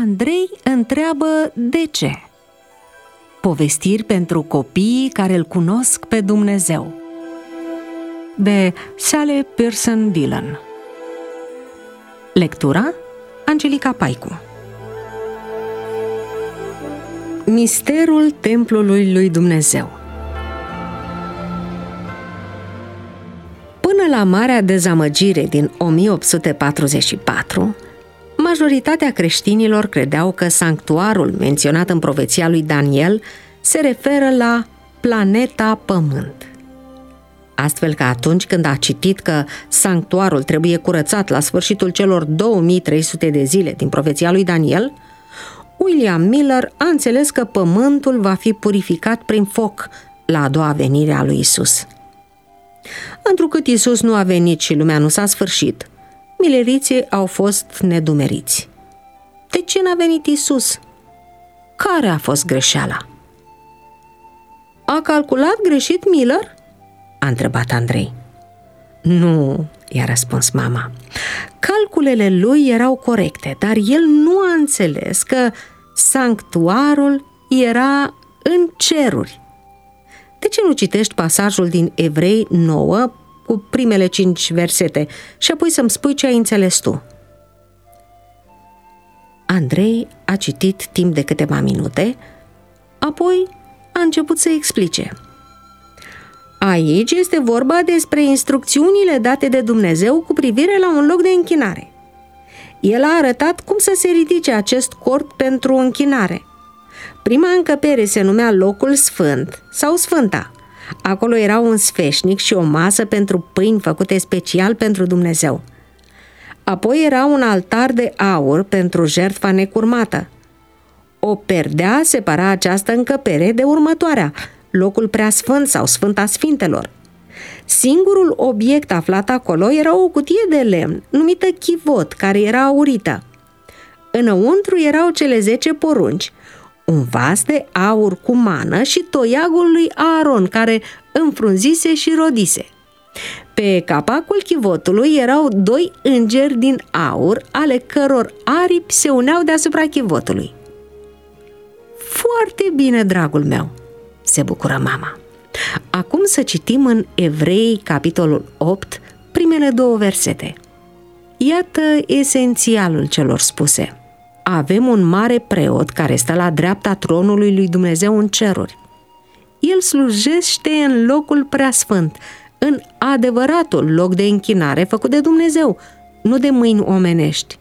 Andrei întreabă de ce. Povestiri pentru copiii care îl cunosc pe Dumnezeu, de Sally Pearson Dillon. Lectura Angelica Paicu. Misterul templului lui Dumnezeu. Până la Marea Dezamăgire din 1844, majoritatea creștinilor credeau că sanctuarul menționat în profeția lui Daniel se referă la planeta Pământ. Astfel că atunci când a citit că sanctuarul trebuie curățat la sfârșitul celor 2300 de zile din profeția lui Daniel, William Miller a înțeles că pământul va fi purificat prin foc la a doua venire a lui Isus. Întrucât Isus nu a venit și lumea nu s-a sfârșit, milleriții au fost nedumeriți. De ce n-a venit Isus? Care a fost greșeala? A calculat greșit Miller? A întrebat Andrei. Nu, i-a răspuns mama. Calculele lui erau corecte, dar el nu a înțeles că sanctuarul era în ceruri. De ce nu citești pasajul din Evrei 9 cu primele 5 versete și apoi să-mi spui ce ai înțeles tu? Andrei a citit timp de câteva minute, apoi a început să explice. Aici este vorba despre instrucțiunile date de Dumnezeu cu privire la un loc de închinare. El a arătat cum să se ridice acest cort pentru închinare. Prima încăpere se numea locul sfânt sau sfânta. Acolo era un sfeșnic și o masă pentru pâini făcute special pentru Dumnezeu. Apoi era un altar de aur pentru jertfa necurmată. O perdea separa această încăpere de următoarea, locul preasfânt sau Sfânta Sfintelor. Singurul obiect aflat acolo era o cutie de lemn, numită chivot, care era aurită. Înăuntru erau cele 10 porunci, un vas de aur cu mană și toiagul lui Aaron, care înfrunzise și rodise. Pe capacul chivotului erau 2 îngeri din aur, ale căror aripi se uneau deasupra chivotului. Foarte bine, dragul meu, se bucură mama. Acum să citim în Evrei, capitolul 8, primele 2 versete. Iată esențialul celor spuse. Avem un mare preot care stă la dreapta tronului lui Dumnezeu în ceruri. El slujește în locul preasfânt, în adevăratul loc de închinare făcut de Dumnezeu, nu de mâini omenești.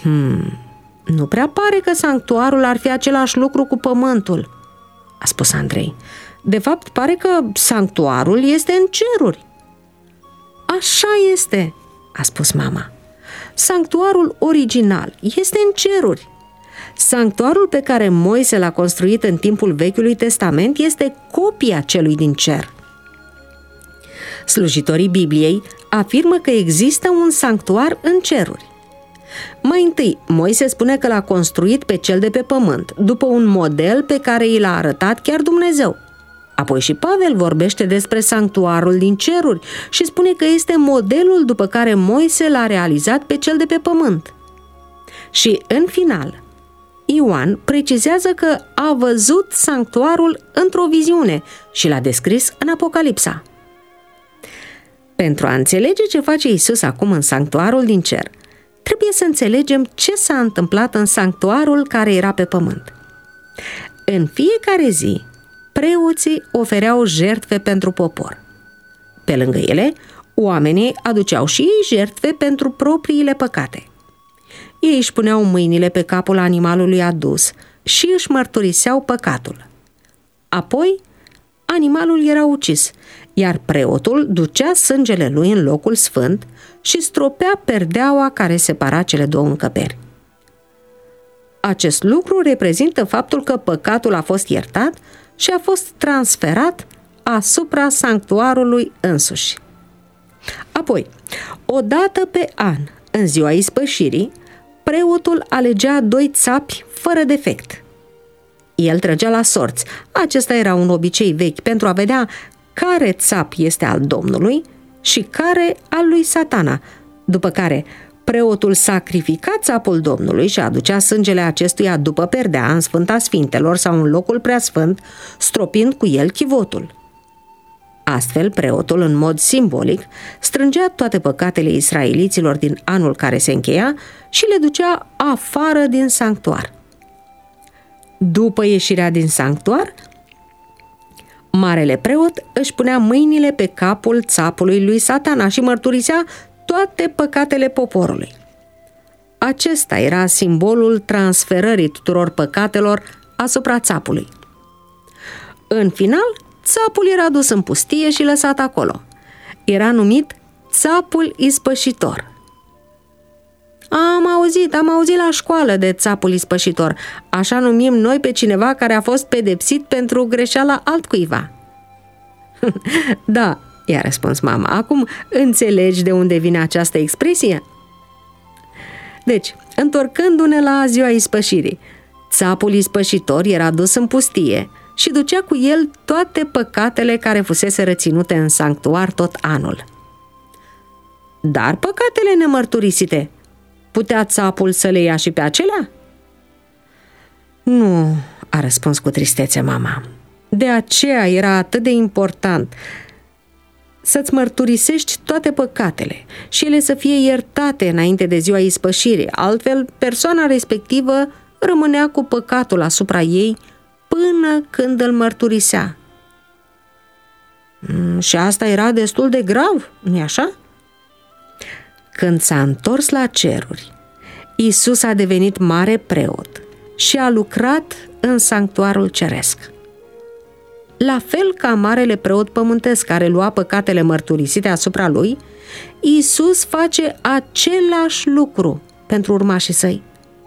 Nu prea pare că sanctuarul ar fi același lucru cu pământul, a spus Andrei. De fapt, pare că sanctuarul este în ceruri. Așa este, a spus mama. Sanctuarul original este în ceruri. Sanctuarul pe care Moise l-a construit în timpul Vechiului Testament este copia celui din cer. Slujitorii Bibliei afirmă că există un sanctuar în ceruri. Mai întâi, Moise spune că l-a construit pe cel de pe pământ, după un model pe care i l-a arătat chiar Dumnezeu. Apoi și Pavel vorbește despre sanctuarul din ceruri și spune că este modelul după care Moise l-a realizat pe cel de pe pământ. Și, în final, Ioan precizează că a văzut sanctuarul într-o viziune și l-a descris în Apocalipsa. Pentru a înțelege ce face Isus acum în sanctuarul din cer, trebuie să înțelegem ce s-a întâmplat în sanctuarul care era pe pământ. În fiecare zi, preoții ofereau jertfe pentru popor. Pe lângă ele, oamenii aduceau și ei jertfe pentru propriile păcate. Ei își puneau mâinile pe capul animalului adus și își mărturiseau păcatul. Apoi, animalul era ucis, iar preotul ducea sângele lui în locul sfânt și stropea perdeaua care separa cele 2 încăperi. Acest lucru reprezintă faptul că păcatul a fost iertat și a fost transferat asupra sanctuarului însuși. Apoi, o dată pe an, în ziua ispășirii, preotul alegea 2 țapi fără defect. El trăgea la sorți. Acesta era un obicei vechi pentru a vedea care țap este al Domnului și care al lui Satana, după care Preotul sacrifica țapul Domnului și aducea sângele acestuia după perdea în Sfânta Sfintelor sau în locul preasfânt, stropind cu el chivotul. Astfel, preotul, în mod simbolic, strângea toate păcatele israeliților din anul care se încheia și le ducea afară din sanctuar. După ieșirea din sanctuar, marele preot își punea mâinile pe capul țapului lui Satana și mărturisea toate păcatele poporului. Acesta era simbolul transferării tuturor păcatelor asupra țapului. În final, țapul era dus în pustie și lăsat acolo. Era numit țapul ispășitor. Am auzit la școală de țapul ispășitor. Așa numim noi pe cineva care a fost pedepsit pentru greșeala altcuiva. Da, i-a răspuns mama. Acum înțelegi de unde vine această expresie? Deci, întorcându-ne la ziua ispășirii, țapul ispășitor era dus în pustie și ducea cu el toate păcatele care fusese reținute în sanctuar tot anul. Dar păcatele nemărturisite, putea țapul să le ia și pe acelea? Nu, a răspuns cu tristețe mama. De aceea era atât de important să-ți mărturisești toate păcatele și ele să fie iertate înainte de ziua ispășirii, altfel persoana respectivă rămânea cu păcatul asupra ei până când îl mărturisea. Și asta era destul de grav, nu-i așa? Când s-a întors la ceruri, Iisus a devenit mare preot și a lucrat în sanctuarul ceresc. La fel ca marele preot pământesc care lua păcatele mărturisite asupra lui, Iisus face același lucru pentru urmașii săi.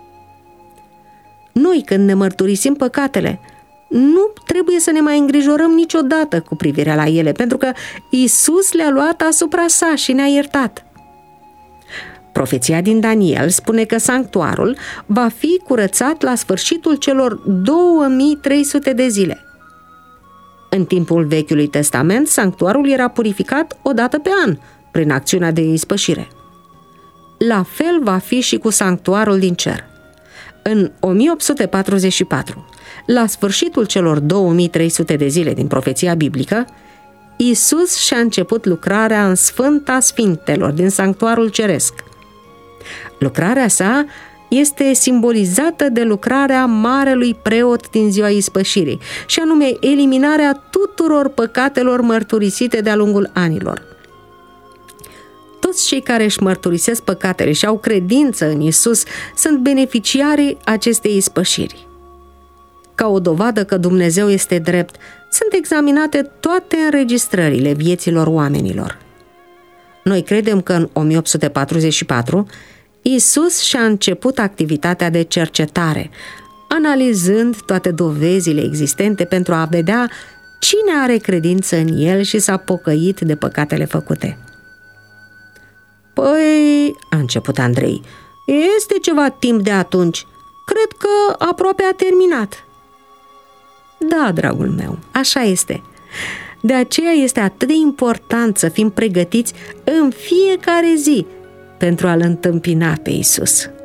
Noi, când ne mărturisim păcatele, nu trebuie să ne mai îngrijorăm niciodată cu privire la ele, pentru că Iisus le-a luat asupra sa și ne-a iertat. Profeția din Daniel spune că sanctuarul va fi curățat la sfârșitul celor 2300 de zile. În timpul Vechiului Testament, sanctuarul era purificat o dată pe an, prin acțiunea de ispășire. La fel va fi și cu sanctuarul din cer. În 1844, la sfârșitul celor 2300 de zile din profeția biblică, Iisus și-a început lucrarea în Sfânta Sfintelor din sanctuarul ceresc. Lucrarea sa este simbolizată de lucrarea marelui preot din ziua ispășirii, și anume eliminarea tuturor păcatelor mărturisite de-a lungul anilor. Toți cei care își mărturisesc păcatele și au credință în Iisus sunt beneficiarii acestei ispășiri. Ca o dovadă că Dumnezeu este drept, sunt examinate toate înregistrările vieților oamenilor. Noi credem că în 1844 Iisus și-a început activitatea de cercetare, analizând toate dovezile existente pentru a vedea cine are credință în El și s-a pocăit de păcatele făcute. Păi, a început Andrei, este ceva timp de atunci. Cred că aproape a terminat. Da, dragul meu, așa este. De aceea este atât de important să fim pregătiți în fiecare zi pentru a-L întâmpina pe Iisus.